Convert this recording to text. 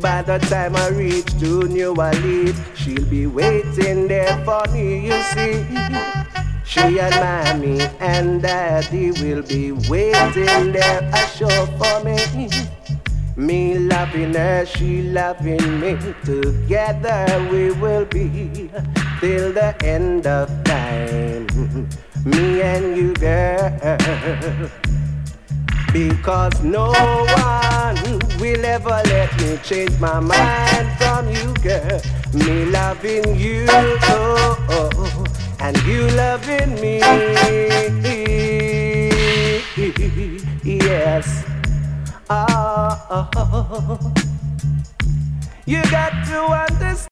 By the time I reach to New Orleans, she'll be waiting there for me, you see. She and mommy and daddy will be waiting there a show for me. Me loving her, she loving me. Together we will be till the end of time. Me and you, girl. Because no one will ever let me change my mind from you, girl. Me loving you, and you loving me. Yes. Oh. You got to understand.